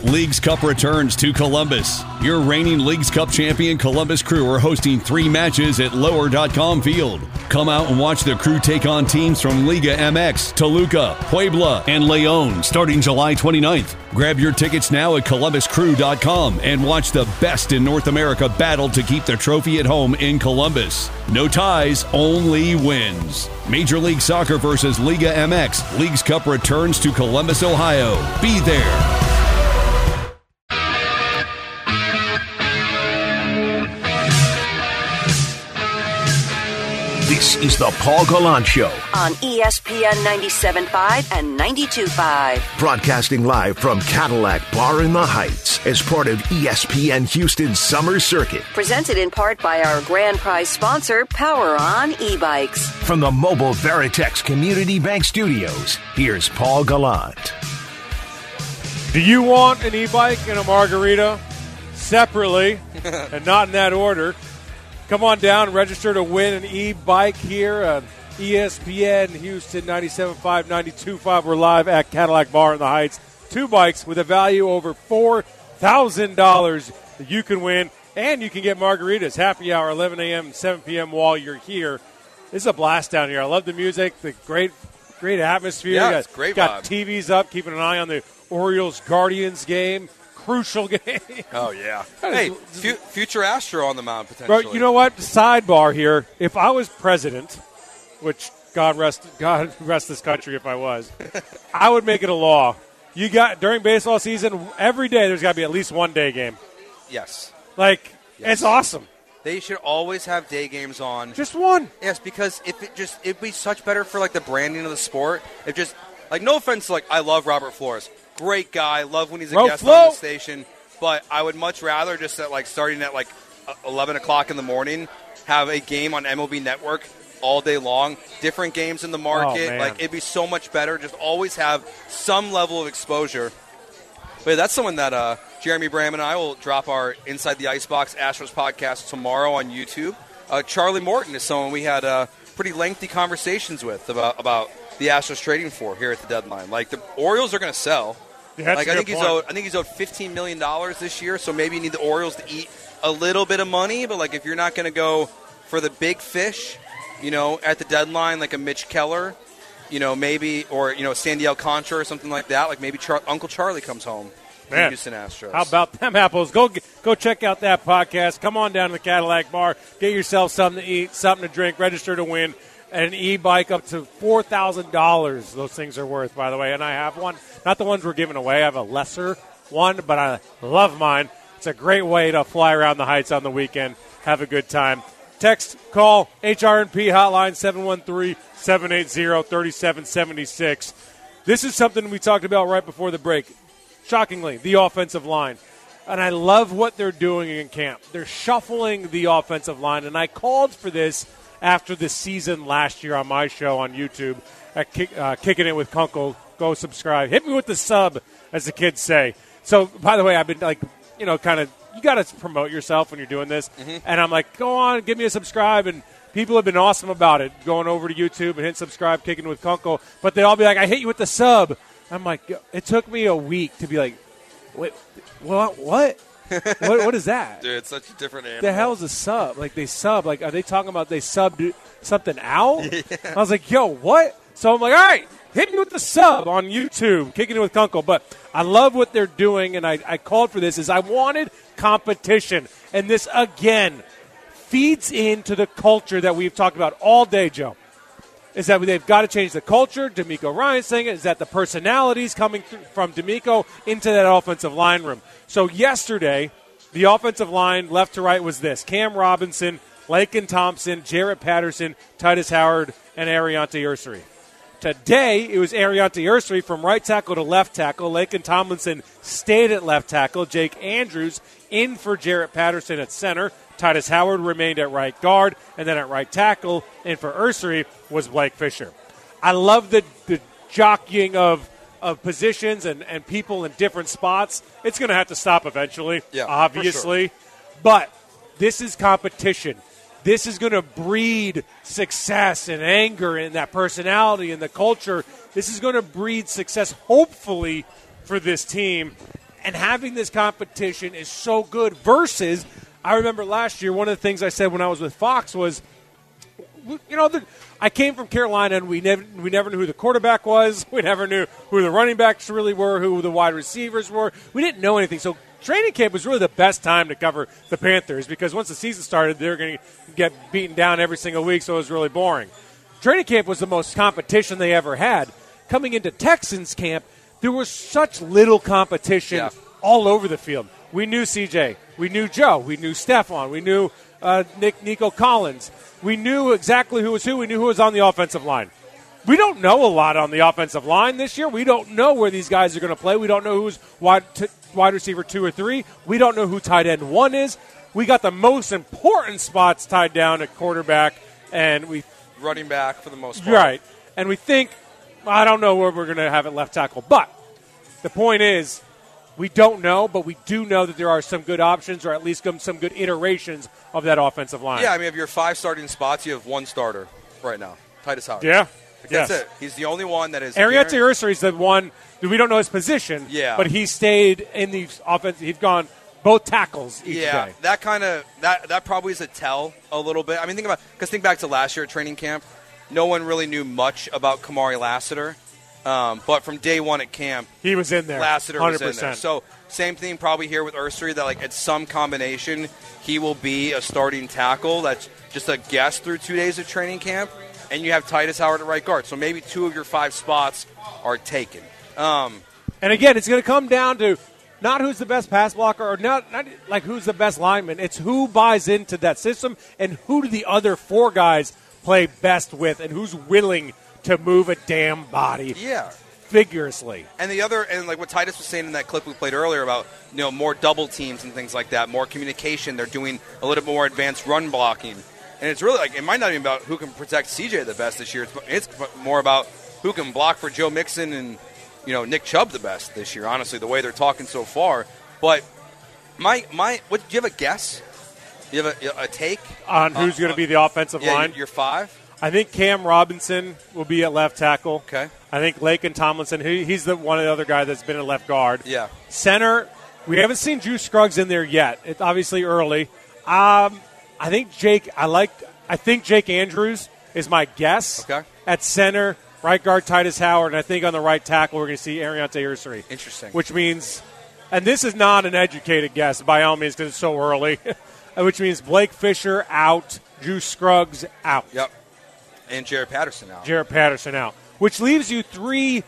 Leagues Cup returns to Columbus. Your reigning Leagues Cup champion Columbus Crew are hosting 3 matches at Lower.com Field. Come out and watch the Crew take on teams from Liga MX, Toluca, Puebla, and León starting July 29th. Grab your tickets now at ColumbusCrew.com and watch the best in North America battle to keep the trophy at home in Columbus. No ties, only wins. Major League Soccer versus Liga MX. Leagues Cup returns to Columbus, Ohio. Be there. This is the Paul Gallant Show on ESPN 97.5 and 92.5. Broadcasting live from Cadillac Bar in the Heights as part of ESPN Houston's Summer Circuit. Presented in part by our grand prize sponsor, Power On E-Bikes. From the Mobile Veritex Community Bank Studios, here's Paul Gallant. Do you want an e-bike and a margarita separately and not in that order? Come on down, register to win an e-bike here on ESPN Houston 97.5, 92.5. We're live at Cadillac Bar in the Heights. 2 bikes with a value over $4,000 that you can win, and you can get margaritas. Happy hour, 11 a.m. and 7 p.m. while you're here. This is a blast down here. I love the music, the great atmosphere. Yeah, it's great got vibe. TVs up, keeping an eye on the Orioles-Guardians game. Crucial game. Oh, yeah. Hey, future Astro on the mound, potentially. Bro, you know what? Sidebar here. If I was president, which God rest this country if I was, I would make it a law. You got during baseball season, every day there's got to be at least one day game. Yes. Yes. It's awesome. They should always have day games on. Just one. Yes, because it'd be such better for the branding of the sport. No offense to I love Robert Flores. Great guy. Love when he's a guest on the station. But I would much rather just at starting at 11 o'clock in the morning, have a game on MLB Network all day long. Different games in the market. Oh, it'd be so much better. Just always have some level of exposure. But yeah, that's someone that Jeremy Bram and I will drop our Inside the Icebox Astros podcast tomorrow on YouTube. Charlie Morton is someone we had pretty lengthy conversations with about the Astros trading for here at the deadline. The Orioles are going to sell. Yeah, I think he's owed $15 million this year, so maybe you need the Orioles to eat a little bit of money. But if you're not going to go for the big fish, at the deadline, like a Mitch Keller, maybe, or Sandy Alcantara or something like that. Maybe Uncle Charlie comes home. Man, Houston Astros. How about them apples? Go check out that podcast. Come on down to the Cadillac Bar. Get yourself something to eat, something to drink. Register to win an e-bike up to $4,000. Those things are worth, by the way. And I have one. Not the ones we're giving away. I have a lesser one, but I love mine. It's a great way to fly around the Heights on the weekend. Have a good time. Text, call, HRNP hotline 713-780-3776. This is something we talked about right before the break. Shockingly, the offensive line. And I love what they're doing in camp. They're shuffling the offensive line, and I called for this after the season last year on my show on YouTube at Kicking It with Kunkel. Go subscribe. Hit me with the sub, as the kids say. So, by the way, I've been you got to promote yourself when you're doing this. Mm-hmm. And I'm go on, give me a subscribe. And people have been awesome about it, going over to YouTube and hit subscribe, Kicking It with Kunkel. But they all be I hit you with the sub. I'm it took me a week to be wait, what? What is that? Dude, it's such a different animal. The hell is a sub? They sub. Are they talking about they subbed something out? Yeah. I was yo, what? So I'm all right, hit me with the sub on YouTube, Kicking It with Kunkel. But I love what they're doing, and I called for this, I wanted competition. And this, again, feeds into the culture that we've talked about all day, Joe. Is that they've got to change the culture. D'Amico Ryan's saying it. Is that the personalities coming from D'Amico into that offensive line room. So yesterday, the offensive line left to right was this. Cam Robinson, Laken Thompson, Jarrett Patterson, Titus Howard, and Ariante Ursary. Today, it was Ariante Ursary from right tackle to left tackle. Laken Tomlinson stayed at left tackle. Jake Andrews in for Jarrett Patterson at center. Titus Howard remained at right guard, and then at right tackle, and for Ursary was Blake Fisher. I love the jockeying of positions and people in different spots. It's going to have to stop eventually, obviously. For sure. But this is competition. This is going to breed success and anger and that personality and the culture. This is going to breed success, hopefully, for this team. And having this competition is so good versus, I remember last year, one of the things I said when I was with Fox was, I came from Carolina, and we never knew who the quarterback was. We never knew who the running backs really were, who the wide receivers were. We didn't know anything. So training camp was really the best time to cover the Panthers because once the season started, they were going to get beaten down every single week, so it was really boring. Training camp was the most competition they ever had. Coming into Texans camp, there was such little competition all over the field. We knew CJ. We knew Joe. We knew Stephon. We knew Nico Collins. We knew exactly who was who. We knew who was on the offensive line. We don't know a lot on the offensive line this year. We don't know where these guys are going to play. We don't know who's wide receiver 2 or 3. We don't know who tight end 1 is. We got the most important spots tied down at quarterback, and we running back for the most part. Right. And we think, I don't know where we're going to have it left tackle. But the point is, we don't know, but we do know that there are some good options or at least some good iterations of that offensive line. Yeah, I mean, of your 5 starting spots, you have 1 starter right now, Titus Howard. Yeah. That's it. He's the only one that is. Arietta Ursary is the one that we don't know his position, but he stayed in the offense. He's gone both tackles each day. That kind of that probably is a tell a little bit. I mean, think back to last year at training camp. No one really knew much about Kamari Lassiter. But from day one at camp, he was in there. Lassiter 100%. was in there. So same thing probably here with Ursary, that like at some combination he will be a starting tackle. That's just a guess through 2 days of training camp. And you have Titus Howard at right guard. So maybe 2 of your 5 spots are taken. And again, it's going to come down to not who's the best pass blocker or not like who's the best lineman. It's who buys into that system and who do the other 4 guys play best with and who's willing to move a damn body vigorously. And like what Titus was saying in that clip we played earlier about, more double teams and things like that, more communication. They're doing a little bit more advanced run blocking. And it's really like, it might not even be about who can protect CJ the best this year. It's more about who can block for Joe Mixon and, Nick Chubb the best this year, honestly, the way they're talking so far. But do you have a guess? Do you have a take? On who's going to be the offensive line? Your 5? I think Cam Robinson will be at left tackle. Okay. I think Laken Tomlinson, he's one of the other guys that's been at left guard. Yeah. Center, we haven't seen Drew Scruggs in there yet. It's obviously early. I think Jake Andrews is my guess. Okay. At center, right guard Titus Howard, and I think on the right tackle we're going to see Arietta Ursary. Interesting. Which means, and this is not an educated guess by all means because it's so early, which means Blake Fisher out, Drew Scruggs out. Yep. And Jaret Patterson out. Which leaves you 3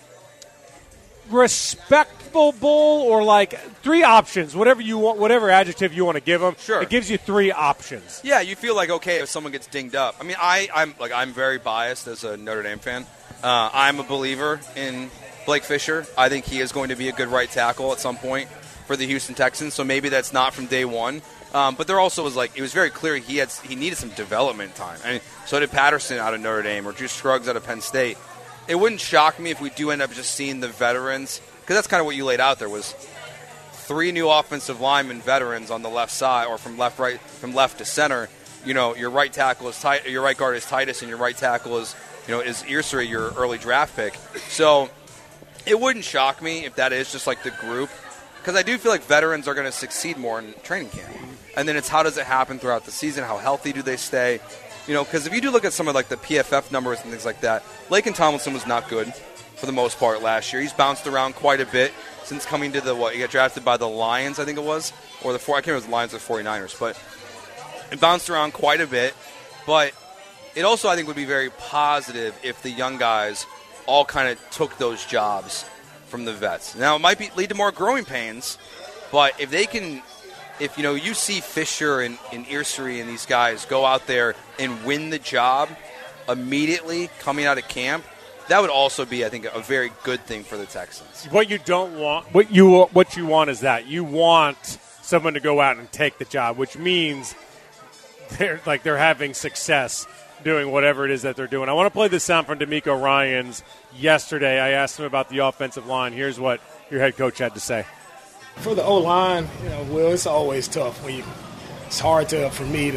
respectable or like 3 options, whatever you want, whatever adjective you want to give them. Sure. It gives you 3 options. Yeah, you feel like, okay, if someone gets dinged up. I mean, I'm very biased as a Notre Dame fan. I'm a believer in Blake Fisher. I think he is going to be a good right tackle at some point for the Houston Texans, so maybe that's not from day one. But there also was it was very clear he needed some development time. I mean, so did Patterson out of Notre Dame or Drew Scruggs out of Penn State. It wouldn't shock me if we do end up just seeing the veterans, because that's kind of what you laid out there was 3 new offensive linemen veterans on the left side, or from left to center. Your right tackle is your right guard is Titus, and your right tackle is Ursary, your early draft pick. So it wouldn't shock me if that is just like the group, because I do feel like veterans are going to succeed more in training camp. And then it's how does it happen throughout the season? How healthy do they stay? Because if you do look at some of like the PFF numbers and things like that, Laken Tomlinson was not good for the most part last year. He's bounced around quite a bit since coming to he got drafted by the Lions, I think it was, or I can't remember if it was the Lions or 49ers, but it bounced around quite a bit. But it also, I think, would be very positive if the young guys all kind of took those jobs from the vets. Now, it might lead to more growing pains, but if they can, you see Fisher and Ursary and these guys go out there and win the job immediately coming out of camp, that would also be, I think, a very good thing for the Texans. What you don't want, what you want is that you want someone to go out and take the job, which means they're having success doing whatever it is that they're doing. I want to play this sound from DeMeco Ryans yesterday. I asked him about the offensive line. Here's what your head coach had to say. For the O-line, Will, it's always tough. It's hard for me to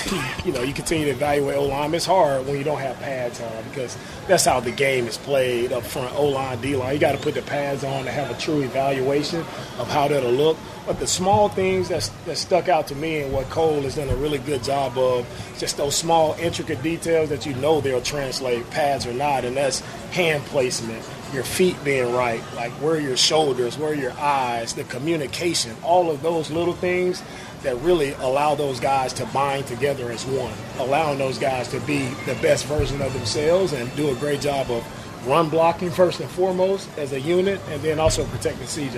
you continue to evaluate O-line. It's hard when you don't have pads on because that's how the game is played up front, O-line, D-line. You got to put the pads on to have a true evaluation of how that'll look. But the small things that stuck out to me and what Cole has done a really good job of, just those small, intricate details that they'll translate, pads or not, and that's hand placement, your feet being right, like where are your shoulders, where are your eyes, the communication, all of those little things that really allow those guys to bind together as one, allowing those guys to be the best version of themselves and do a great job of run blocking first and foremost as a unit, and then also protecting CJ.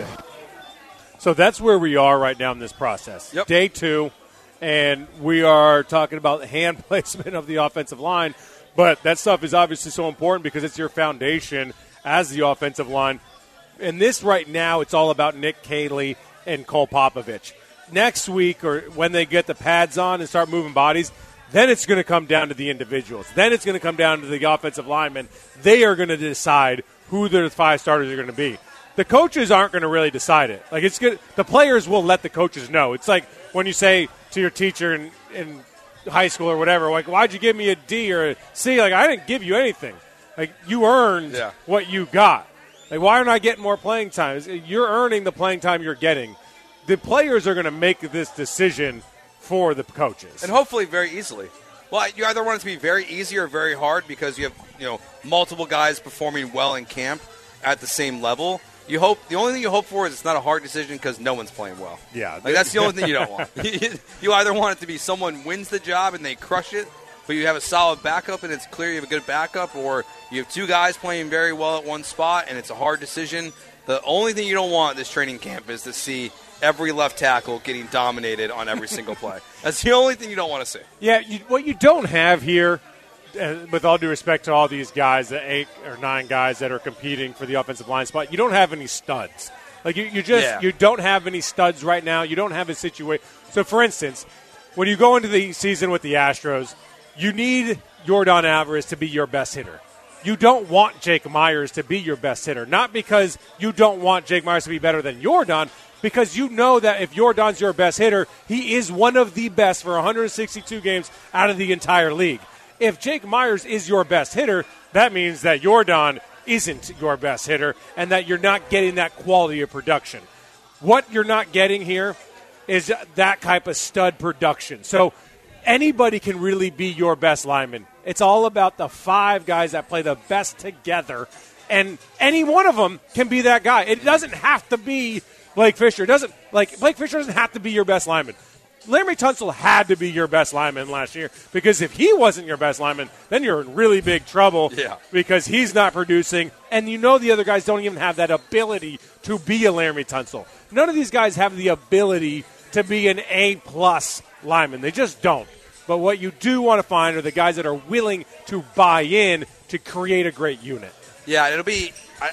So that's where we are right now in this process. Yep. Day 2, and we are talking about the hand placement of the offensive line, but that stuff is obviously so important because it's your foundation as the offensive line. And this right now, it's all about Nick Caley and Cole Popovich. Next week, or when they get the pads on and start moving bodies, then it's going to come down to the individuals. Then it's going to come down to the offensive linemen. They are going to decide who their 5 starters are going to be. The coaches aren't going to really decide it. Like, it's good. The players will let the coaches know. It's like when you say to your teacher in high school or whatever, like, why'd you give me a D or a C? Like, I didn't give you anything. Like, you earned what you got. Like, why aren't I getting more playing time? You're earning the playing time you're getting. The players are going to make this decision for the coaches. And hopefully very easily. Well, you either want it to be very easy or very hard because you have multiple guys performing well in camp at the same level. The only thing you hope for is it's not a hard decision because no one's playing well. Yeah. Like, that's the only thing you don't want. You either want it to be someone wins the job and they crush it, but you have a solid backup and it's clear you have a good backup, or you have 2 guys playing very well at one spot and it's a hard decision. The only thing you don't want this training camp is to see every left tackle getting dominated on every single play. That's the only thing you don't want to see. Yeah, what you don't have here, with all due respect to all these guys, the 8 or 9 guys that are competing for the offensive line spot, you don't have any studs. Like, you don't have any studs right now. You don't have a situation. So, for instance, when you go into the season with the Astros, you need Yordan Alvarez to be your best hitter. You don't want Jake Myers to be your best hitter. Not because you don't want Jake Myers to be better than Yordan, because you know that if Yordan's your best hitter, he is one of the best for 162 games out of the entire league. If Jake Myers is your best hitter, that means that Yordan isn't your best hitter and that you're not getting that quality of production. What you're not getting here is that type of stud production. So anybody can really be your best lineman. It's all about the 5 guys that play the best together, and any one of them can be that guy. It doesn't have to be Blake Fisher. Blake Fisher doesn't have to be your best lineman. Laremy Tunsil had to be your best lineman last year, because if he wasn't your best lineman, then you're in really big trouble because he's not producing, and the other guys don't even have that ability to be a Laremy Tunsil. None of these guys have the ability to be an A-plus lineman. They just don't. But what you do want to find are the guys that are willing to buy in to create a great unit. Yeah, it'll be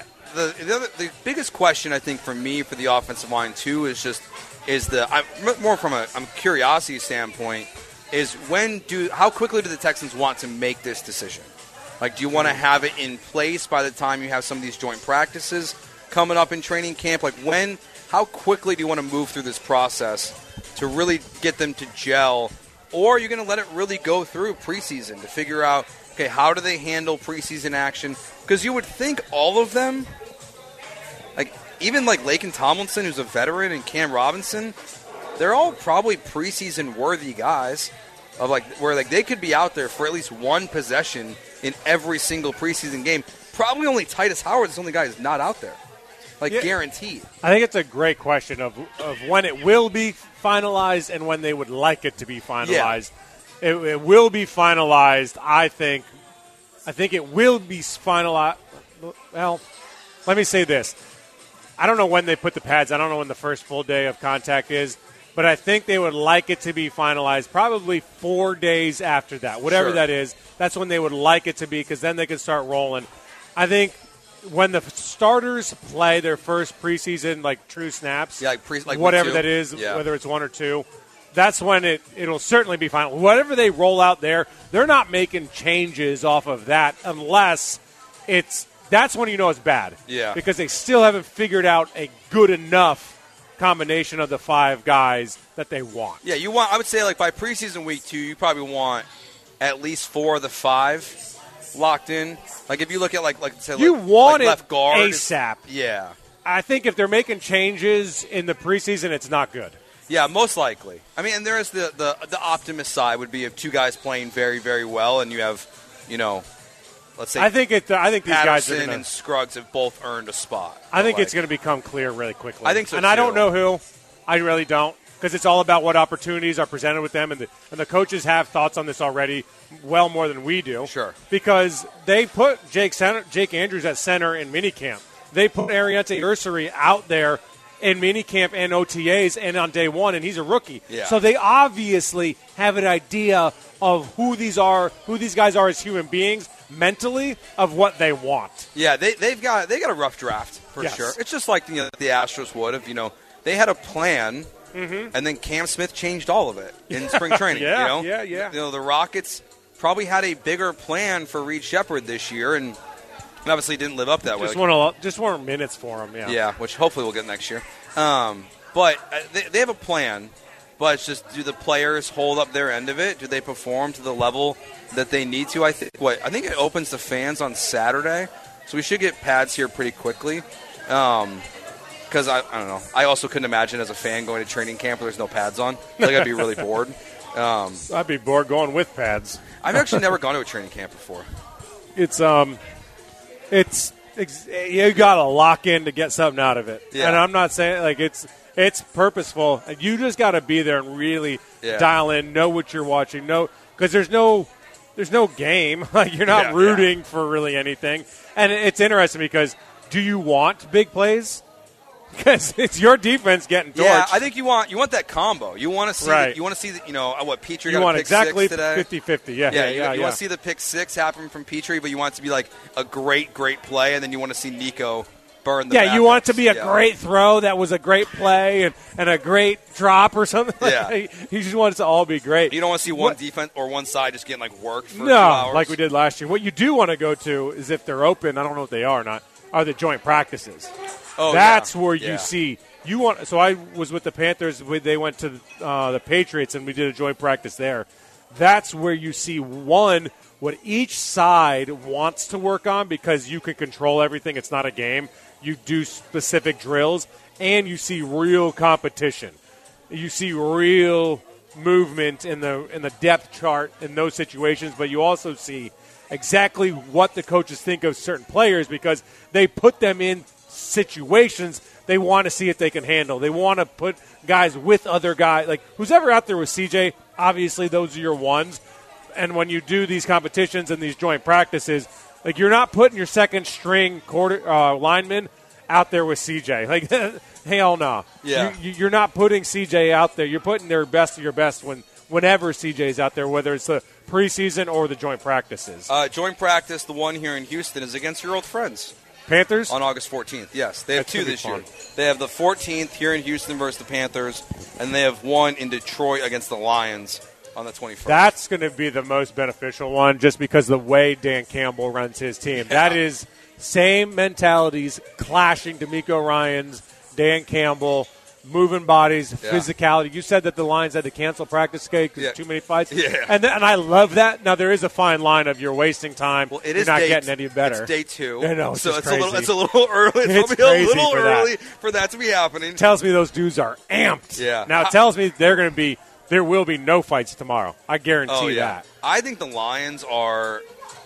the biggest question, I think, for me for the offensive line too more from a curiosity standpoint is how quickly do the Texans want to make this decision? Like, do you want to have it in place by the time you have some of these joint practices coming up in training camp? Like, how quickly do you want to move through this process to really get them to gel? Or are you going to let it really go through preseason to figure out, okay, how do they handle preseason action? Because you would think all of them, like even like Laken Tomlinson, who's a veteran, and Cam Robinson, they're all probably preseason worthy guys of where they could be out there for at least one possession in every single preseason game. Probably only Titus Howard is the only guy who's not out there. Guaranteed. I think it's a great question of when it will be finalized and when they would like it to be finalized. Yeah. It will be finalized, I think. I think it will be finalized. Well, let me say this. I don't know when they put the pads. I don't know when the first full day of contact is. But I think they would like it to be finalized probably 4 days after that. Whatever that is, that's when they would like it to be, because then they can start rolling. I think when the starters play their first preseason, true snaps, whatever that is, whether it's 1 or 2, that's when it'll certainly be final. Whatever they roll out there, they're not making changes off of that unless that's when you know it's bad. Yeah. Because they still haven't figured out a good enough combination of the 5 guys that they want. Yeah, I would say, like, by preseason week 2, you probably want at least 4 of the 5 locked in. Like, if you look at, you want it left guard. ASAP. Yeah. I think if they're making changes in the preseason, it's not good. Yeah, most likely. I mean, and there is the optimist side would be if 2 guys playing very, very well, and you have, let's say I think these guys are Patterson and Scruggs have both earned a spot. I think it's going to become clear really quickly. I think so, and too. I don't know who. I really don't, because it's all about what opportunities are presented with them, and the coaches have thoughts on this already, well more than we do. Sure. Because they put Jake Andrews at center in minicamp. They put Ariante Ursary out there in minicamp and OTAs and on day 1, and he's a rookie. Yeah. So they obviously have an idea of who these guys are as human beings, mentally, of what they want. Yeah, they got a rough draft for Yes. sure. It's just like the Astros would have. They had a plan, and then Cam Smith changed all of it in spring training. Yeah. The Rockets probably had a bigger plan for Reed Shepherd this year, and obviously didn't live up that way. Just want minutes for him. Yeah. Yeah, which hopefully we'll get next year. But they have a plan. But it's just, do the players hold up their end of it? Do they perform to the level that they need to? I think it opens the fans on Saturday, so we should get pads here pretty quickly. Because I don't know. I also couldn't imagine as a fan going to training camp where there's no pads on. I'd be really bored. I'd be bored going with pads. I've actually never gone to a training camp before. You got to lock in to get something out of it. Yeah. And I'm not saying it's purposeful. You just got to be there and really dial in, know what you're watching, because there's no game. You're not rooting for really anything. And it's interesting because do you want big plays? Because it's your defense getting torched. Yeah, I think you want that combo. You want to see what Petrie got a pick exactly 6 today. 50-50. Yeah. You want to see the pick 6 happen from Petrie, but you want it to be like a great play, and then you want to see Nico burn the you want it to backups. be a great throw that was a great play and a great drop or something. Yeah. You just want it to all be great. You don't want to see one defense or one side just getting worked for 2 No, hours. like we did last year. What you do want to go to is if they're open, I don't know if they are or not, are the joint practices. Oh, That's where you see. So I was with the Panthers. They went to the Patriots, and we did a joint practice there. That's where you see, one, what each side wants to work on, because you can control everything. It's not a game. You do specific drills, and you see real competition. You see real movement in the depth chart in those situations, but you also see exactly what the coaches think of certain players, because they put them in situations they want to see if they can handle. They want to put guys with other guys. Like, who's ever out there with CJ, obviously those are your ones. And when you do these competitions and these joint practices, you're not putting your second string lineman out there with CJ. Hell no. Yeah. You're not putting CJ out there. You're putting their best of your best whenever CJ's out there, whether it's the preseason or the joint practices. Joint practice, the one here in Houston, is against your old friends. Panthers? On August 14th, yes. They have 2 this year. Fun. They have the 14th here in Houston versus the Panthers, and they have one in Detroit against the Lions on the 21st. That's going to be the most beneficial one, just because the way Dan Campbell runs his team. Yeah. That is same mentalities clashing. D'Amico Ryans, Dan Campbell, moving bodies, physicality. You said that the Lions had to cancel practice because too many fights. Yeah. And I love that. Now, there is a fine line of you're wasting time. Well, it you're is not getting any better. It's day 2. I know, so it's a little early. It's probably a crazy little for early that. for that to be happening. Tells me those dudes are amped. Yeah. Now, it tells me there will be no fights tomorrow. I guarantee that. I think the Lions are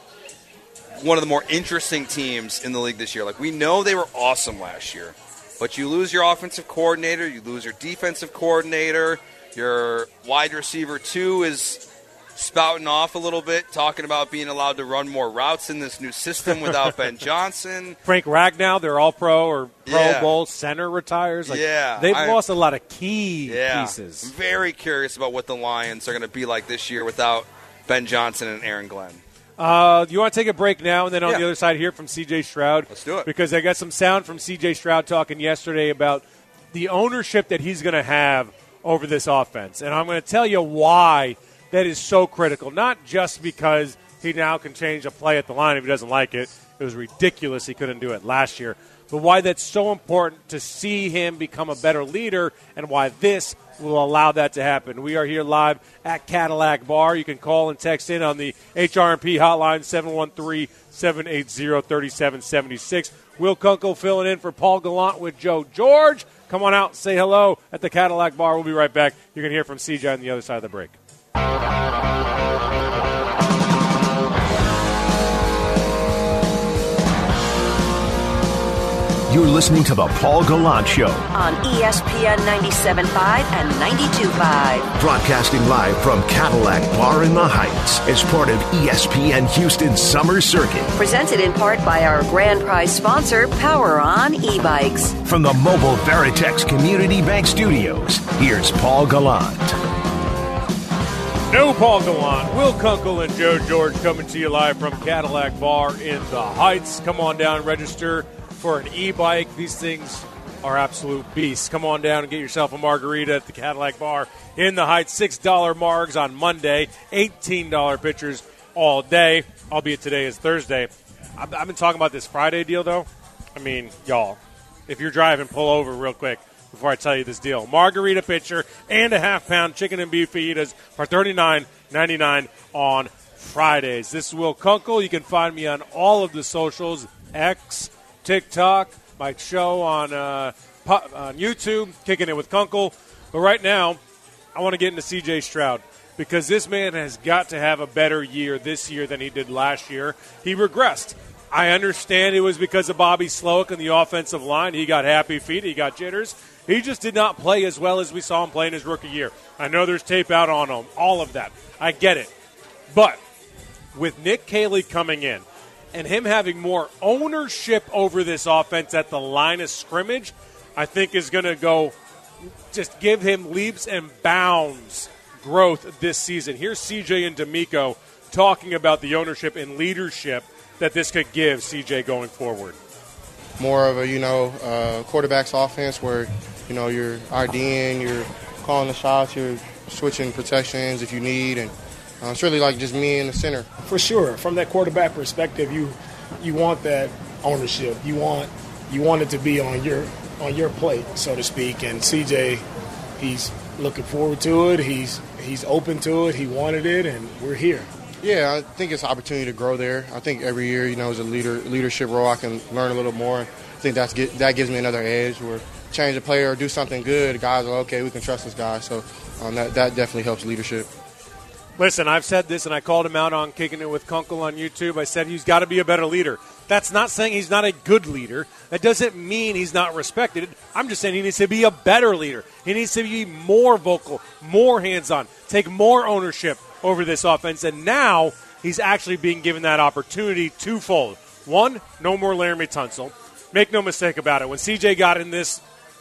one of the more interesting teams in the league this year. We know they were awesome last year. But you lose your offensive coordinator, you lose your defensive coordinator, your wide receiver 2 is spouting off a little bit, talking about being allowed to run more routes in this new system without Ben Johnson. Frank Ragnow, they're all pro or Pro Bowl center retires. They've lost a lot of key pieces. I'm very curious about what the Lions are going to be like this year without Ben Johnson and Aaron Glenn. You want to take a break now, and then on the other side here from C.J. Stroud? Let's do it. Because I got some sound from C.J. Stroud talking yesterday about the ownership that he's going to have over this offense. And I'm going to tell you why that is so critical. Not just because he now can change a play at the line if he doesn't like it. It was ridiculous he couldn't do it last year. but why that's so important to see him become a better leader and why this will allow that to happen. We are here live at Cadillac Bar. You can call and text in on the HRMP hotline, 713-780-3776. Will Kunkel filling in for Paul Gallant with Joe George. Come on out, say hello at the Cadillac Bar. We'll be right back. You're going to hear from CJ on the other side of the break. You're listening to The Paul Gallant Show. On ESPN 97.5 and 92.5. Broadcasting live from Cadillac Bar in the Heights as part of ESPN Houston's Summer Circuit. Presented in part by our grand prize sponsor, Power On e-bikes. From the Mobile Veritex Community Bank Studios, here's Paul Gallant. No Paul Gallant, Will Kunkel and Joe George coming to you live from Cadillac Bar in the Heights. Come on down and register for an e-bike. These things are absolute beasts. Come on down and get yourself a margarita at the Cadillac Bar in the Heights. $6 margs on Monday, $18 pitchers all day, albeit today is Thursday. I've been talking about this Friday deal, though. I mean, y'all, if you're driving, pull over real quick before I tell you this deal. Margarita pitcher and a half-pound chicken and beef fajitas for $39.99 on Fridays. This is Will Kunkel. You can find me on all of the socials, X, TikTok, my show on YouTube, Kicking It with Kunkel. But right now, I want to get into C.J. Stroud because this man has got to have a better year this year than he did last year. He regressed. I understand it was because of Bobby Slowick and the offensive line. He got happy feet. He got jitters. He just did not play as well as we saw him play in his rookie year. I know there's tape out on him, all of that. I get it. But with Nick Caley coming in, and him having more ownership over this offense at the line of scrimmage, I think is going to go just give him leaps and bounds growth this season. Here's CJ and D'Amico talking about the ownership and leadership that this could give CJ going forward. More of a, quarterback's offense where, you're RDing, you're calling the shots, you're switching protections if you need, and it's really like just me in the center. For sure. From that quarterback perspective, you want that ownership. You want it to be on your plate, so to speak. And CJ, he's looking forward to it. He's open to it. He wanted it, and we're here. Yeah, I think it's an opportunity to grow there. I think every year, as a leadership role, I can learn a little more. I think that gives me another edge where change a player or do something good, the guys are okay, we can trust this guy. So that definitely helps leadership. Listen, I've said this, and I called him out on Kicking It with Kunkel on YouTube. I said he's got to be a better leader. That's not saying he's not a good leader. That doesn't mean he's not respected. I'm just saying he needs to be a better leader. He needs to be more vocal, more hands-on, take more ownership over this offense. And now he's actually being given that opportunity twofold. One, no more Laramie Tunsil. Make no mistake about it. When CJ got in the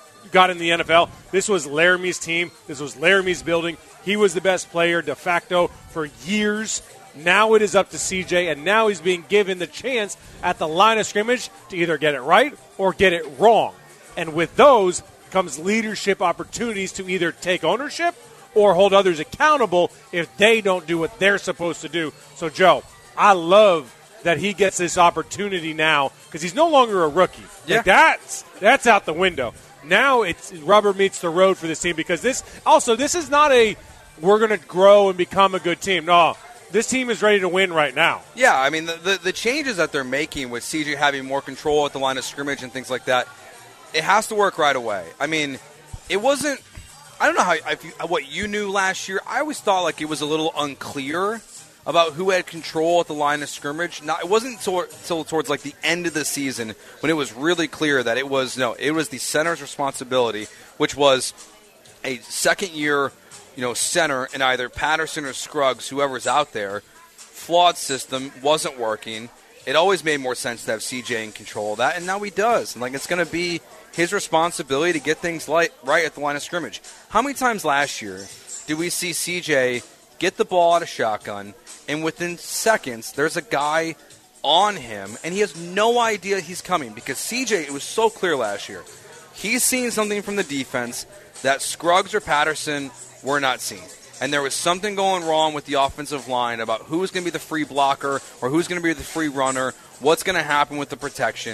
NFL, this was Laramie's team. This was Laramie's building. He was the best player de facto for years. Now it is up to CJ, and now he's being given the chance at the line of scrimmage to either get it right or get it wrong. And with those comes leadership opportunities to either take ownership or hold others accountable if they don't do what they're supposed to do. So, Joe, I love that he gets this opportunity now because he's no longer a rookie. Yeah. Like that's out the window. Now it's rubber meets the road for this team because this is not a we're going to grow and become a good team. No, this team is ready to win right now. Yeah, I mean, the changes that they're making with CJ having more control at the line of scrimmage and things like that, it has to work right away. I mean, it wasn't – I don't know what you knew last year. I always thought like it was a little unclear about who had control at the line of scrimmage. It wasn't until towards like the end of the season when it was really clear that it was the center's responsibility, which was a second-year – center in either Patterson or Scruggs, whoever's out there. Flawed system, wasn't working. It always made more sense to have CJ in control of that, and now he does. And it's going to be his responsibility to get things right at the line of scrimmage. How many times last year did we see CJ get the ball out of shotgun, and within seconds there's a guy on him, and he has no idea he's coming because CJ, it was so clear last year, he's seen something from the defense that Scruggs or Patterson were not seeing. And there was something going wrong with the offensive line about who's going to be the free blocker or who's going to be the free runner, what's going to happen with the protection.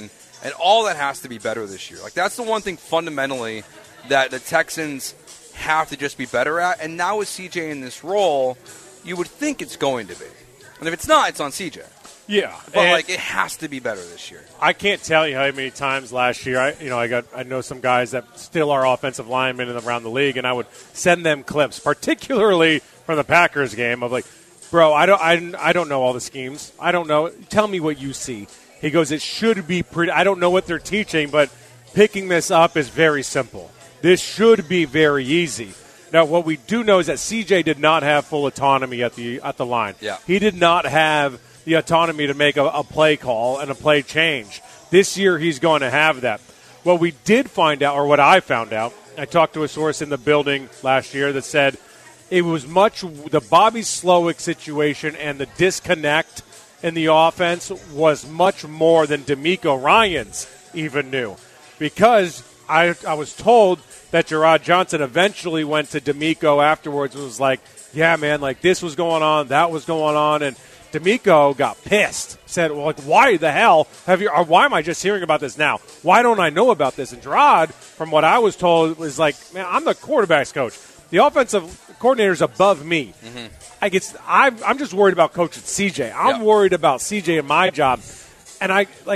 And all that has to be better this year. Like, that's the one thing fundamentally that the Texans have to just be better at. And now with CJ in this role, you would think it's going to be. And if it's not, it's on CJ. Yeah. But, it has to be better this year. I can't tell you how many times last year, I know some guys that still are offensive linemen around the league, and I would send them clips, particularly from the Packers game, of like, bro, I don't know all the schemes. I don't know. Tell me what you see. He goes, it should be pretty. I don't know what they're teaching, but picking this up is very simple. This should be very easy. Now, what we do know is that CJ did not have full autonomy at the line. Yeah. He did not have the autonomy to make a play call and a play change. This year, he's going to have that. What we did find out, or what I found out, I talked to a source in the building last year that said it was the Bobby Slowick situation and the disconnect in the offense was much more than DeMeco Ryans even knew. Because I was told that Gerard Johnson eventually went to DeMeco afterwards and was like, yeah, man, like this was going on, that was going on, and DeMeco got pissed, said, well, like, why the hell or why am I just hearing about this now? Why don't I know about this? And Gerard, from what I was told, was like, man, I'm the quarterback's coach. The offensive coordinator's above me. Mm-hmm. I'm just worried about coaching CJ. I'm worried about CJ and my job. And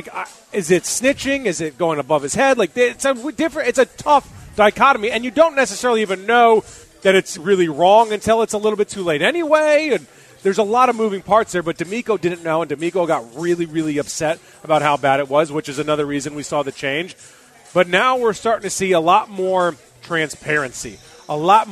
is it snitching? Is it going above his head? Like, it's a tough dichotomy, and you don't necessarily even know that it's really wrong until it's a little bit too late anyway. And there's a lot of moving parts there, but DeMeco didn't know, and DeMeco got really, really upset about how bad it was, which is another reason we saw the change. But now we're starting to see a lot more transparency. A lot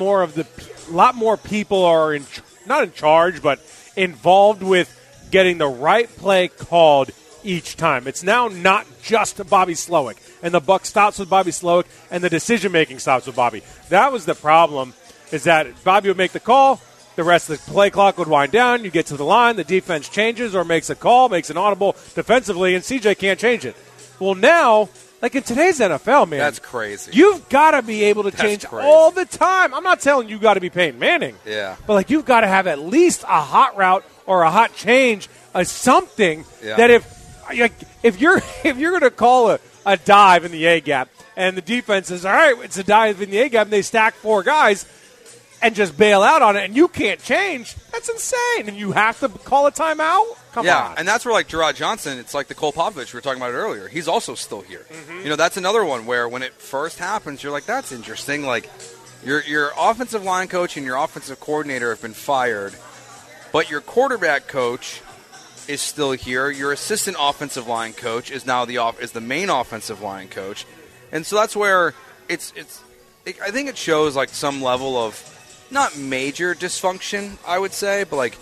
more people are not in charge, but involved with getting the right play called each time. It's now not just Bobby Slowick, and the buck stops with Bobby Slowick, and the decision-making stops with Bobby. That was the problem, is that Bobby would make the call, the rest of the play clock would wind down, you get to the line, the defense changes or makes a call, makes an audible defensively, and CJ can't change it. Well, now, like in today's NFL, man. That's crazy. You've got to be able to change all the time. I'm not telling you got to be Peyton Manning. Yeah. But, like, you've got to have at least a hot route or a hot change, something that if you're going to call a dive in the A-gap and the defense is, all right, it's a dive in the A-gap, and they stack four guys and just bail out on it, and you can't change, that's insane. And you have to call a timeout? Come on. Yeah, and that's where, like, Gerard Johnson, it's like the Cole Popovich we were talking about it earlier. He's also still here. Mm-hmm. That's another one where when it first happens, you're like, that's interesting. Like, your offensive line coach and your offensive coordinator have been fired, but your quarterback coach is still here. Your assistant offensive line coach is now the main offensive line coach. And so that's where I think it shows, like, some level of not major dysfunction, I would say, but, like,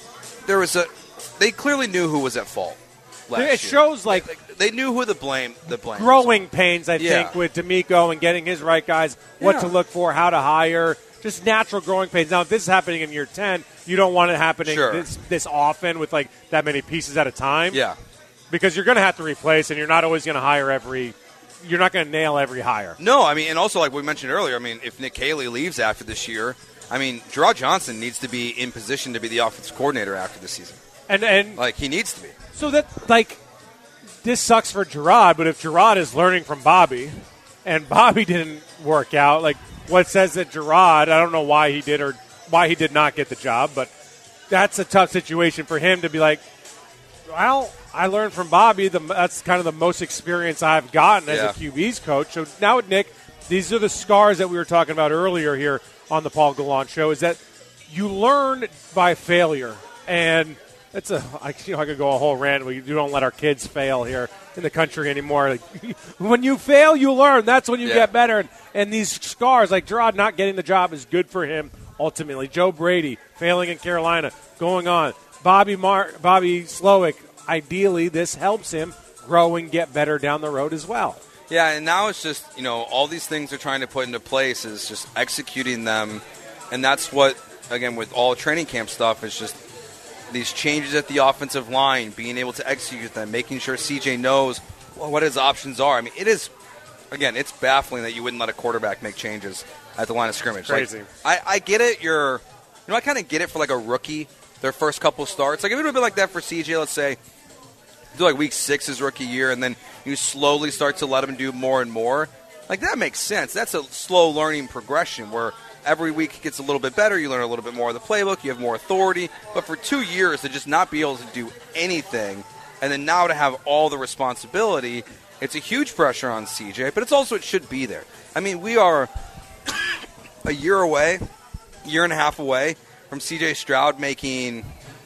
they clearly knew who was at fault last year. It shows, like, they knew who the blame growing pains, I think, with DeMeco and getting his right guys, what to look for, how to hire, just natural growing pains. Now, if this is happening in year 10, you don't want it happening this often with, like, that many pieces at a time. Yeah. Because you're going to have to replace, and you're not always going to hire you're not going to nail every hire. No, I mean, and also, like we mentioned earlier, I mean, if Nick Haley leaves after this year, I mean, Gerard Johnson needs to be in position to be the offensive coordinator after this season. And like, he needs to be. So that, like, this sucks for Gerard, but if Gerard is learning from Bobby, and Bobby didn't work out, like, what says that Gerard, I don't know why he did or why he did not get the job, but that's a tough situation for him to be like, well, I learned from Bobby. That's kind of the most experience I've gotten as a QB's coach. So now with Nick, these are the scars that we were talking about earlier here on the Paul Gallant Show, is that you learn by failure. And I could go a whole rant. We don't let our kids fail here in the country anymore. Like, when you fail, you learn. That's when you get better. And these scars, like Gerard not getting the job, is good for him ultimately. Joe Brady failing in Carolina, going on. Bobby Slowick, ideally, this helps him grow and get better down the road as well. Yeah, and now it's just, all these things they're trying to put into place is just executing them. And that's what, again, with all training camp stuff, is just these changes at the offensive line, being able to execute them, making sure CJ knows what his options are. I mean, it is, again, it's baffling that you wouldn't let a quarterback make changes at the line of scrimmage. Crazy. Like, I get it. I kind of get it for, like, a rookie, their first couple starts. Like, if it would have been like that for CJ, let's say, do like week 6 his rookie year, and then you slowly start to let him do more and more. Like, that makes sense. That's a slow learning progression where every week it gets a little bit better. You learn a little bit more of the playbook. You have more authority. But for 2 years to just not be able to do anything, and then now to have all the responsibility, it's a huge pressure on CJ. But it's also, it should be there. I mean, we are a year and a half away from CJ Stroud making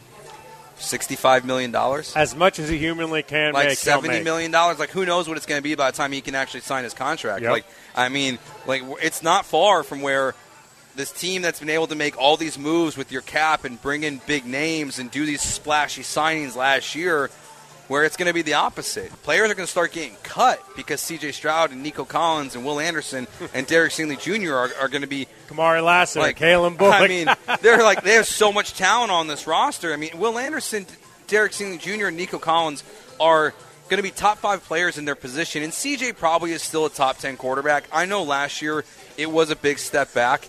$65 million. As much as he humanly can like make. $70 million. Like, who knows what it's going to be by the time he can actually sign his contract. Yep. Like, I mean, like, it's not far from where this team that's been able to make all these moves with your cap and bring in big names and do these splashy signings last year, where it's going to be the opposite. Players are going to start getting cut because C.J. Stroud and Nico Collins and Will Anderson and Derek Stingley Jr. are going to be Kamari Lassiter, like, Kalen Bullock. I mean, they have so much talent on this roster. I mean, Will Anderson, Derek Stingley Jr., and Nico Collins are going to be top 5 players in their position, and C.J. probably is still a top 10 quarterback. I know last year it was a big step back.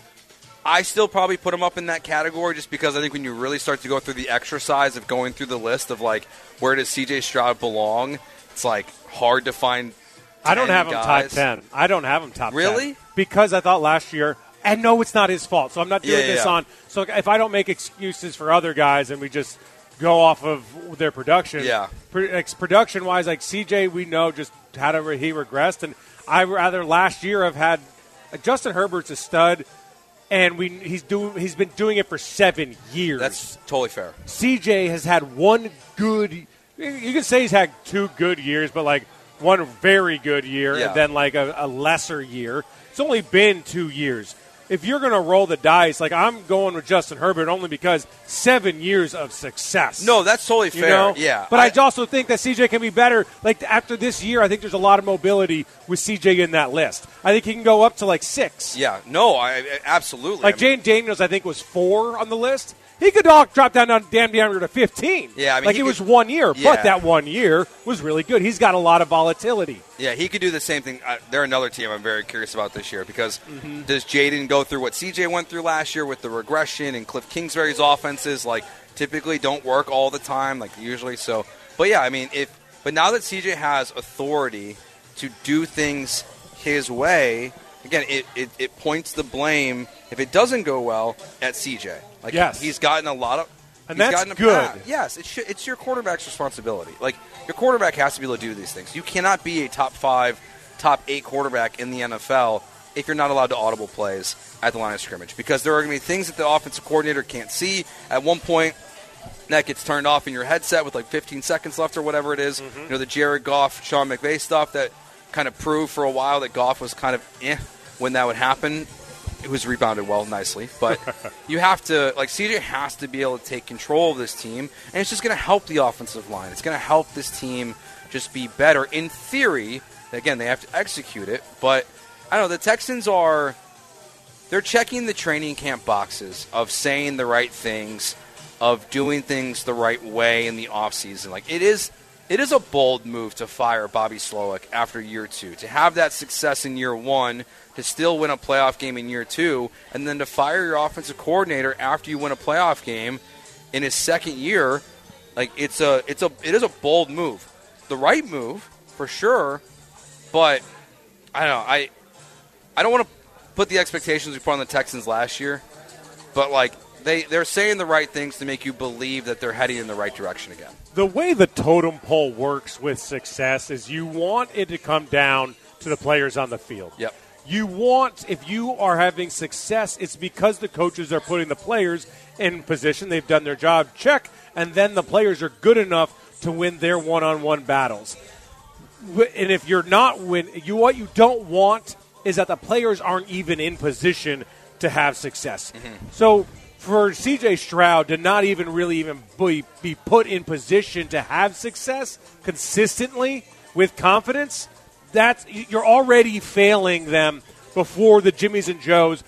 I still probably put him up in that category just because I think when you really start to go through the exercise of going through the list of, like, where does C.J. Stroud belong, it's, like, hard to find 10 I don't have him guys. top 10. I don't have him top 10. Really? Because I thought last year, and no, it's not his fault, so I'm not doing this yeah. on. So if I don't make excuses for other guys and we just go off of their production, production-wise, like CJ, we know just he regressed, and I rather last year have had Justin Herbert's a stud. And he's been doing it for 7 years. That's totally fair. CJ has had one good. You can say he's had 2 good years, but like one very good year and then like a lesser year. It's only been 2 years. If you're going to roll the dice, like I'm going with Justin Herbert only because 7 years of success. No, that's totally fair. You know? Yeah, but I also think that CJ can be better. Like after this year, I think there's a lot of mobility with CJ in that list. I think he can go up to like 6. Yeah, no, I absolutely. Like Jane Daniels, I think was 4 on the list. He could drop down to 15. Yeah, I mean, like it was 1 year, yeah. but that 1 year was really good. He's got a lot of volatility. Yeah, he could do the same thing. They're another team I'm very curious about this year because does Jaden go through what CJ went through last year with the regression and Cliff Kingsbury's offenses? Like typically don't work all the time, like usually. So, but yeah, I mean, but now that CJ has authority to do things his way, again, it points the blame if it doesn't go well at CJ. Like yes. He's gotten a lot of, and that's good. Yes, it's your quarterback's responsibility. Like your quarterback has to be able to do these things. You cannot be a top 5, top 8 quarterback in the NFL if you're not allowed to audible plays at the line of scrimmage because there are going to be things that the offensive coordinator can't see. At one point, that gets turned off in your headset with like 15 seconds left or whatever it is. You know, the Jared Goff, Sean McVay stuff that kind of proved for a while that Goff was kind of when that would happen. It was rebounded well, nicely. But you have to, like, CJ has to be able to take control of this team, and it's just going to help the offensive line. It's going to help this team just be better. In theory, again, they have to execute it, but I don't know, the Texans they're checking the training camp boxes of saying the right things, of doing things the right way in the offseason. Like, it is a bold move to fire Bobby Slowick after year 2. To have that success in year 1, to still win a playoff game in year 2, and then to fire your offensive coordinator after you win a playoff game in his second year, like it is a bold move. The right move, for sure, but I don't know. I don't want to put the expectations we put on the Texans last year, but like they're saying the right things to make you believe that they're heading in the right direction again. The way the totem pole works with success is you want it to come down to the players on the field. Yep. If you are having success, it's because the coaches are putting the players in position. They've done their job, check, and then the players are good enough to win their one-on-one battles. And if you're not what you don't want is that the players aren't even in position to have success. So for C.J. Stroud to not even be put in position to have success consistently with confidence, you're already failing them before the Jimmies and Joes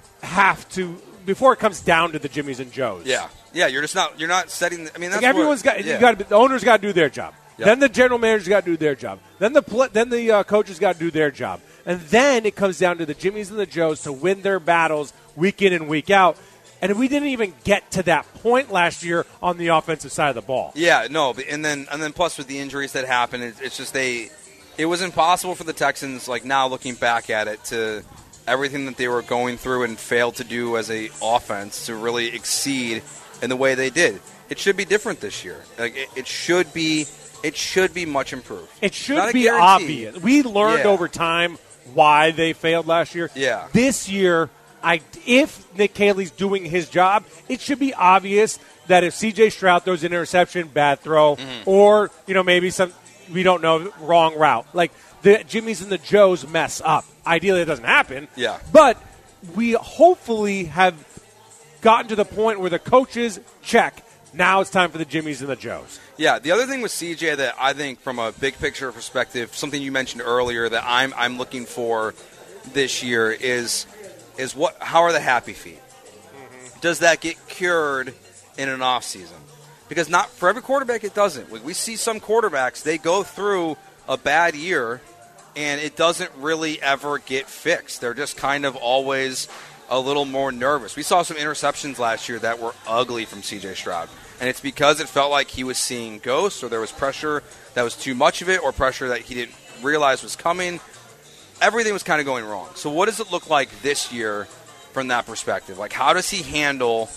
before it comes down to the Jimmies and Joes. Yeah, you're not setting. I mean, that's the owners got to do their job. Yep. Then the general manager's got to do their job. Then the coaches got to do their job, and then it comes down to the Jimmies and the Joes to win their battles week in and week out. And we didn't even get to that point last year on the offensive side of the ball. Yeah, no, and then plus with the injuries that happened, it's just it was impossible for the Texans, like now looking back at it, to everything that they were going through and failed to do as a offense to really exceed in the way they did. It should be different this year. Like it should be much improved. It should be obvious. We learned over time why they failed last year. Yeah. This year, if Nick Caley's doing his job, it should be obvious that if C.J. Stroud throws an interception, bad throw, or maybe some we don't know wrong route, like the Jimmys and the Joes mess up. Ideally, it doesn't happen. Yeah. But we hopefully have gotten to the point where the coaches check. Now it's time for the Jimmys and the Joes. Yeah, the other thing with CJ that I think from a big picture perspective, something you mentioned earlier that I'm looking for this year is how are the happy feet? Does that get cured in an off season? Because not for every quarterback it doesn't. We see some quarterbacks, they go through a bad year and it doesn't really ever get fixed. They're just kind of always a little more nervous. We saw some interceptions last year that were ugly from C.J. Stroud, and it's because it felt like he was seeing ghosts, or there was pressure that was too much of it, or pressure that he didn't realize was coming. Everything was kind of going wrong. So what does it look like this year from that perspective? Like, how does he handle,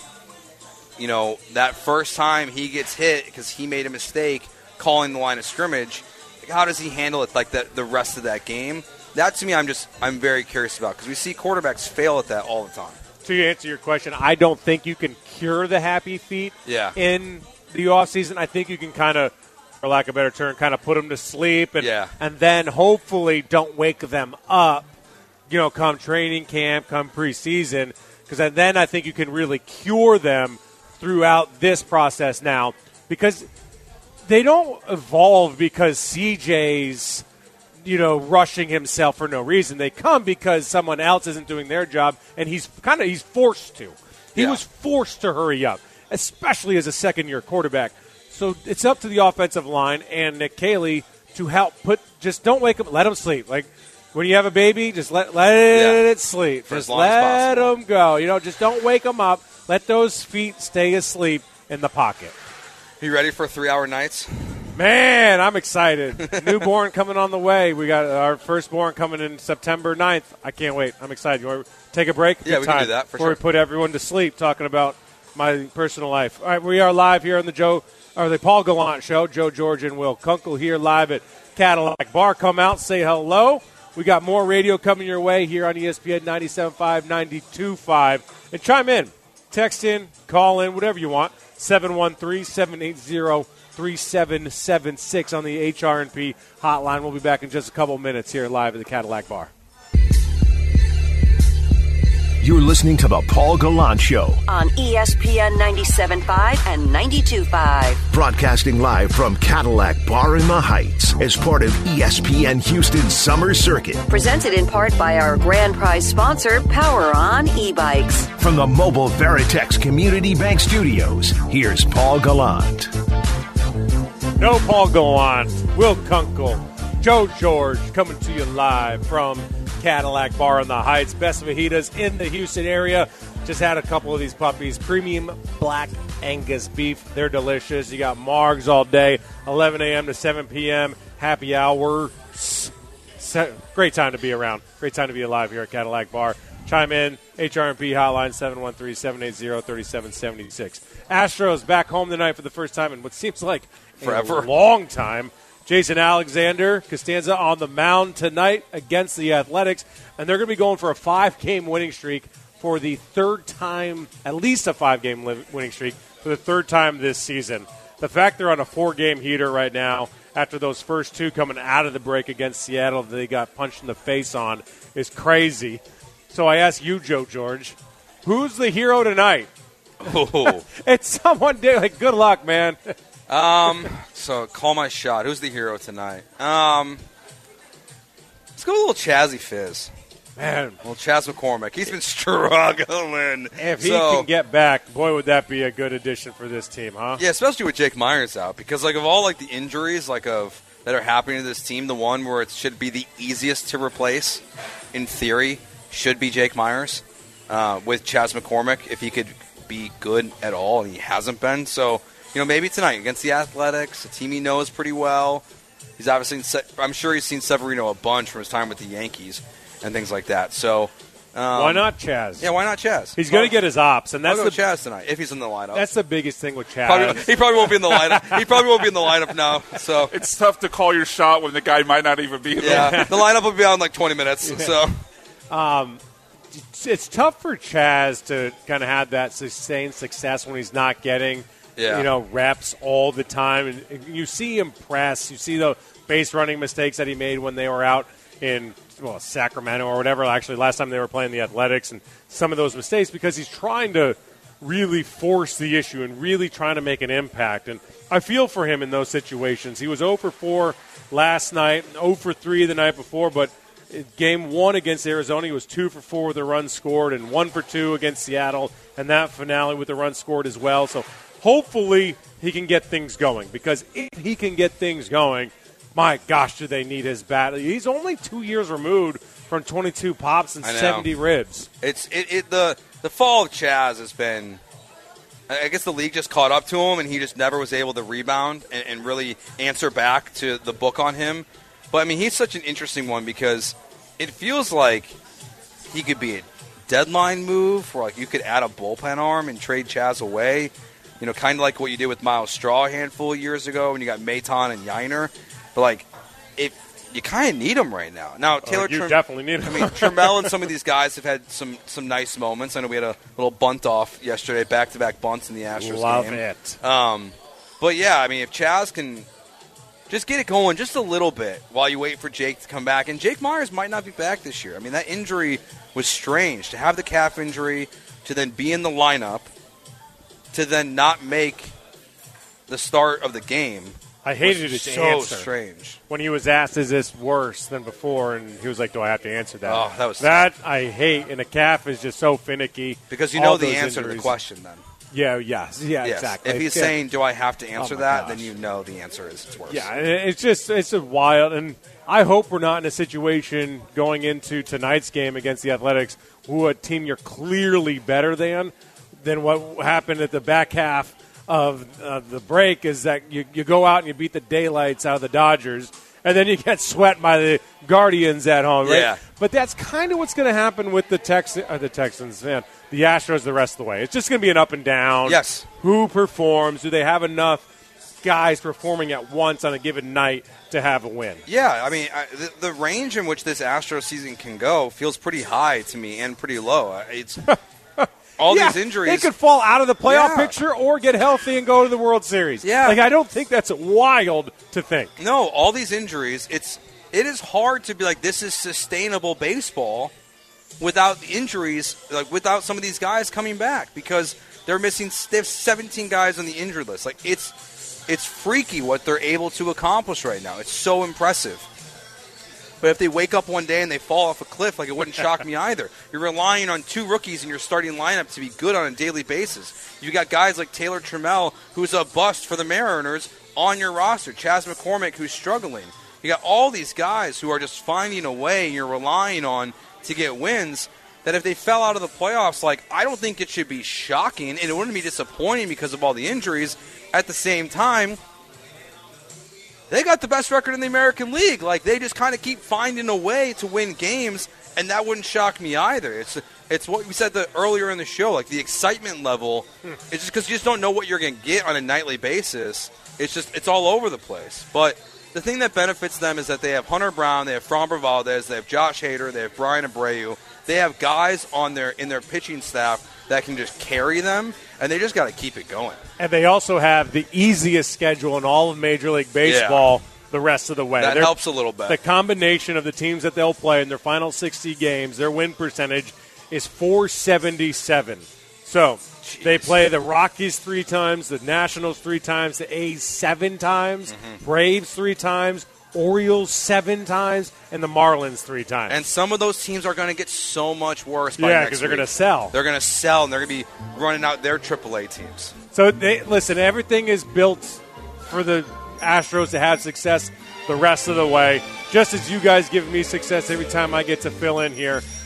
that first time he gets hit because he made a mistake calling the line of scrimmage? Like, how does he handle it like that the rest of that game? That, to me, I'm very curious about, because we see quarterbacks fail at that all the time. To answer your question, I don't think you can cure the happy feet in the offseason. I think you can kind of, for lack of a better term, kind of put them to sleep and then hopefully don't wake them up, come training camp, come preseason, because then I think you can really cure them throughout this process now, because they don't evolve because CJ's rushing himself for no reason. They come because someone else isn't doing their job, and he's forced to. He was forced to hurry up, especially as a second-year quarterback. So it's up to the offensive line and Nick Caley to help just don't wake up, let him sleep. Like when you have a baby, just let it sleep. For just let them go. Just don't wake them up. Let those feet stay asleep in the pocket. Are you ready for 3-hour nights? Man, I'm excited. Newborn coming on the way. We got our firstborn coming in September 9th. I can't wait. I'm excited. You want to take a break? Yeah, we can do that for before we put everyone to sleep talking about my personal life. All right, we are live here on the Paul Gallant Show. Joe George and Will Kunkel here live at Cadillac Bar. Come out, say hello. We got more radio coming your way here on ESPN 97.5, 92.5. And chime in. Text in, call in, whatever you want. 713-780-3776 on the HRNP hotline. We'll be back in just a couple minutes here live at the Cadillac Bar. You're listening to the Paul Gallant Show on ESPN 97.5 and 92.5. Broadcasting live from Cadillac Bar in the Heights as part of ESPN Houston's Summer Circuit. Presented in part by our grand prize sponsor, Power On e-bikes. From the Mobile Veritex Community Bank Studios, here's Paul Gallant. No Paul Gallant, Will Kunkel, Joe George coming to you live from Cadillac Bar in the Heights. Best fajitas in the Houston area. Just had a couple of these puppies. Premium Black Angus beef. They're delicious. You got margs all day, 11 a.m. to 7 p.m. Happy hour. Great time to be around. Great time to be alive here at Cadillac Bar. Chime in. HRMP hotline 713-780-3776. Astros back home tonight for the first time in what seems like forever. A long time. Jason Alexander, Costanza on the mound tonight against the Athletics, and they're going to be going for a 5-game winning streak for the third time, at least a 5-game winning streak for the third time this season. The fact they're on a 4-game heater right now after those first two coming out of the break against Seattle that they got punched in the face on is crazy. So I ask you, Joe George, who's the hero tonight? Oh. It's someone, good luck, man. So call my shot. Who's the hero tonight? Let's go with a little Chazzy Fizz. Man. A little Chaz McCormick. He's been struggling. If he can get back, boy, would that be a good addition for this team, huh? Yeah, especially with Jake Myers out. Because, of all, the injuries, that are happening to this team, the one where it should be the easiest to replace, in theory, should be Jake Myers with Chaz McCormick. If he could be good at all, and he hasn't been. So, maybe tonight against the Athletics, a team he knows pretty well. He's obviously, I'm sure he's seen Severino a bunch from his time with the Yankees and things like that. So, why not Chaz? Yeah, why not Chaz? He's going to get his ops, and that's I'll go Chaz tonight if he's in the lineup. That's the biggest thing with Chaz. He probably won't be in the lineup. He probably won't be in the lineup now. So it's tough to call your shot when the guy might not even be there. Yeah, the lineup will be out in like 20 minutes. So, it's tough for Chaz to kind of have that sustained success when he's not getting, reps all the time. And you see him press. You see the base running mistakes that he made when they were out in Sacramento or whatever. Actually, last time they were playing the Athletics, and some of those mistakes because he's trying to really force the issue and really trying to make an impact. And I feel for him in those situations. He was 0 for 4 last night, 0 for 3 the night before, but Game 1 against Arizona, he was 2 for 4 with a run scored and 1 for 2 against Seattle, and that finale with a run scored as well. So hopefully he can get things going, because if he can get things going, my gosh, do they need his bat. He's only 2 years removed from 22 pops and 70 ribs. The fall of Chaz has been, I guess the league just caught up to him, and he just never was able to rebound and really answer back to the book on him. But, I mean, he's such an interesting one because it feels like he could be a deadline move where, like, you could add a bullpen arm and trade Chaz away, kind of like what you did with Miles Straw a handful of years ago when you got Maton and Yiner. But, like, you kind of need him right now. Now, Taylor definitely need him. I mean, Trammell and some of these guys have had some nice moments. I know we had a little bunt off yesterday, back-to-back bunts in the Astros game. Love it. But, yeah, I mean, if Chaz can just get it going just a little bit while you wait for Jake to come back. And Jake Myers might not be back this year. I mean, that injury was strange. To have the calf injury, to then be in the lineup, to then not make the start of the game. I hated his answer. So strange. When he was asked, is this worse than before? And he was like, do I have to answer that? Oh, that was that I hate. And a calf is just so finicky. Because you know the answer to the question then. Yeah, exactly. If he's saying, do I have to answer that, then you know the answer is it's worse. Yeah, it's a wild. And I hope we're not in a situation going into tonight's game against the Athletics, who a team you're clearly better than what happened at the back half of the break is that you go out and you beat the daylights out of the Dodgers, and then you get swept by the Guardians at home, right? Yeah. But that's kind of what's going to happen with the Texans, man. The Astros the rest of the way. It's just going to be an up and down. Yes. Who performs? Do they have enough guys performing at once on a given night to have a win? Yeah, I mean, the range in which this Astros season can go feels pretty high to me and pretty low. It's all these injuries. They could fall out of the playoff picture or get healthy and go to the World Series. Yeah. I don't think that's wild to think. No, all these injuries, it is hard to be like, this is sustainable baseball without injuries, like without some of these guys coming back, because they have 17 guys on the injured list. Like, it's freaky what they're able to accomplish right now. It's so impressive. But if they wake up one day and they fall off a cliff, like, it wouldn't shock me either. You're relying on 2 rookies in your starting lineup to be good on a daily basis. You got guys like Taylor Trammell, who's a bust for the Mariners, on your roster. Chas McCormick, who's struggling. You got all these guys who are just finding a way and you're relying on to get wins, that if they fell out of the playoffs, like, I don't think it should be shocking, and it wouldn't be disappointing because of all the injuries. At the same time, they got the best record in the American League. Like, they just kind of keep finding a way to win games, and that wouldn't shock me either. It's what we said earlier in the show. Like, the excitement level, it's just because you just don't know what you're going to get on a nightly basis. It's all over the place. But the thing that benefits them is that they have Hunter Brown, they have Framber Valdez, they have Josh Hader, they have Brian Abreu. They have guys in their pitching staff that can just carry them, and they just got to keep it going. And they also have the easiest schedule in all of Major League Baseball the rest of the way. That helps a little bit. The combination of the teams that they'll play in their final 60 games, their win percentage is .477. So they play the Rockies 3 times, the Nationals 3 times, the A's 7 times, Braves 3 times, Orioles 7 times, and the Marlins 3 times. And some of those teams are going to get so much worse by next week. Yeah, because they're going to sell. They're going to sell, and they're going to be running out their AAA teams. So, listen, everything is built for the Astros to have success the rest of the way. Just as you guys give me success every time I get to fill in here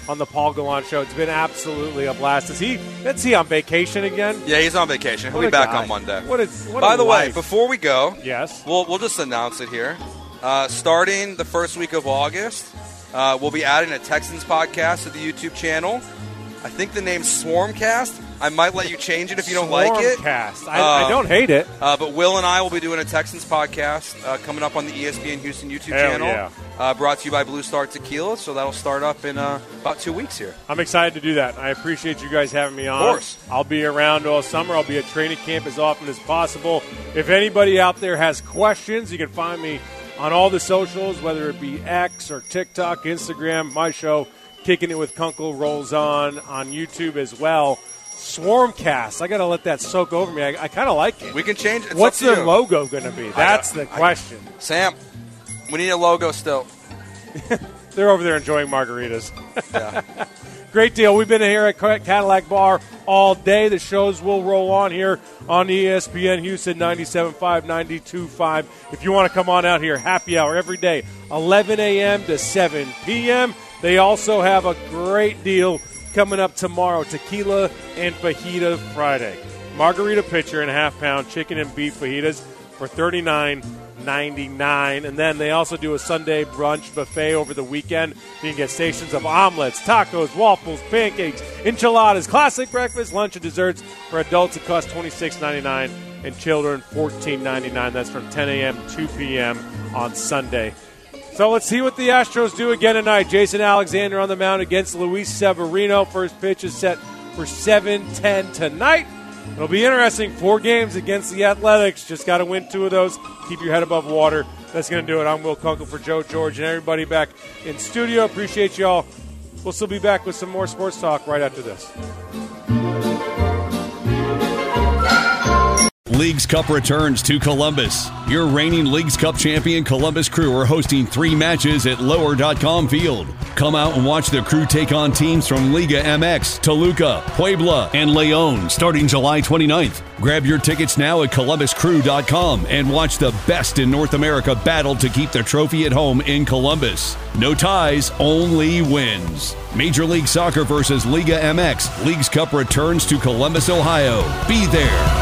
on the Paul Gallant Show. It's been absolutely a blast. Is he on vacation again? Yeah, he's on vacation. He'll be back on Monday. By the way, before we go, yes, we'll just announce it here. Starting the first week of August, we'll be adding a Texans podcast to the YouTube channel. I think the name's Swarmcast. I might let you change it if you don't like it. Swarmcast. I don't hate it. But Will and I will be doing a Texans podcast coming up on the ESPN Houston YouTube channel. Yeah. Brought to you by Blue Star Tequila. So that'll start up in about 2 weeks here. I'm excited to do that. I appreciate you guys having me on. Of course. I'll be around all summer. I'll be at training camp as often as possible. If anybody out there has questions, you can find me on all the socials, whether it be X or TikTok, Instagram. My show, Kicking It with Kunkel, rolls on YouTube as well. Swarmcast. I got to let that soak over me. I kind of like it. We can change it. It's What's up to the you. logo going to be? That's the question. Sam, we need a logo still. They're over there enjoying margaritas. Yeah. Great deal. We've been here at Cadillac Bar all day. The shows will roll on here on ESPN Houston 97.5, 92.5. If you want to come on out here, happy hour every day, 11 a.m. to 7 p.m. They also have a great deal coming up tomorrow, Tequila and Fajita Friday. Margarita pitcher and a half-pound chicken and beef fajitas for $39.99. And then they also do a Sunday brunch buffet over the weekend. You can get stations of omelets, tacos, waffles, pancakes, enchiladas, classic breakfast, lunch, and desserts. For adults, it costs $26.99 and children $14.99. That's from 10 a.m. to 2 p.m. on Sunday. So let's see what the Astros do again tonight. Jason Alexander on the mound against Luis Severino. First pitch is set for 7:10 tonight. It'll be interesting. 4 games against the Athletics. Just got to win 2 of those. Keep your head above water. That's going to do it. I'm Will Kunkel for Joe George and everybody back in studio. Appreciate y'all. We'll still be back with some more sports talk right after this. Leagues Cup returns to Columbus. Your reigning Leagues Cup champion Columbus Crew are hosting 3 matches at Lower.com Field. Come out and watch the Crew take on teams from Liga MX, Toluca, Puebla, and León starting July 29th. Grab your tickets now at ColumbusCrew.com and watch the best in North America battle to keep the trophy at home in Columbus. No ties, only wins. Major League Soccer versus Liga MX. Leagues Cup returns to Columbus, Ohio. Be there.